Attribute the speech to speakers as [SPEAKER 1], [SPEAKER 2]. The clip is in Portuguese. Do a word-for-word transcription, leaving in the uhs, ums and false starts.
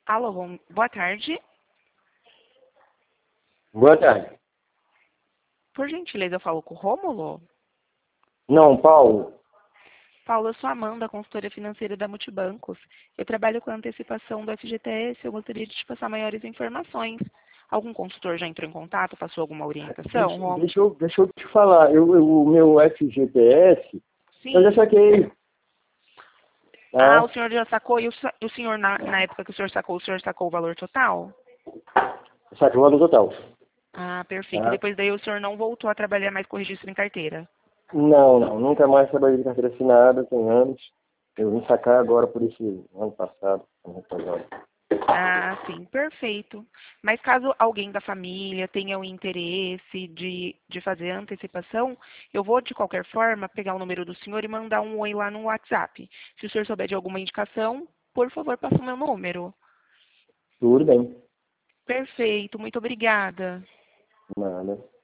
[SPEAKER 1] Alô, bom, boa tarde.
[SPEAKER 2] Boa tarde.
[SPEAKER 1] Por gentileza, eu falo com o Rômulo?
[SPEAKER 2] Não, Paulo.
[SPEAKER 1] Paulo, eu sou a Amanda, consultora financeira da Multibancos. Eu trabalho com a antecipação do F G T S. Eu gostaria de te passar maiores informações. Algum consultor já entrou em contato, passou alguma orientação,
[SPEAKER 2] Deixa,
[SPEAKER 1] Rômulo?
[SPEAKER 2] deixa, eu, deixa eu te falar. Eu, eu- o meu F G T S, eu já
[SPEAKER 1] Sim.
[SPEAKER 2] saquei.
[SPEAKER 1] Ah, o
[SPEAKER 2] Tá?
[SPEAKER 1] senhor já sacou? E o, sa- o senhor, na, na época que o senhor sacou, o senhor sacou o valor total?
[SPEAKER 2] Saquei no total.
[SPEAKER 1] Ah, perfeito. E
[SPEAKER 2] Tá?
[SPEAKER 1] depois daí o senhor não voltou a trabalhar mais com registro em carteira?
[SPEAKER 2] Não, não. Nunca mais trabalhei de carteira assinada, tem anos. Eu vim sacar agora por esse ano passado. ano retrasado.
[SPEAKER 1] Ah, sim, perfeito. Mas caso alguém da família tenha o interesse de, de fazer a antecipação, eu vou, de qualquer forma, pegar o número do senhor e mandar um oi lá no WhatsApp. Se o senhor souber de alguma indicação, por favor, passe o meu número.
[SPEAKER 2] Tudo bem.
[SPEAKER 1] Perfeito, muito obrigada.
[SPEAKER 2] Nada.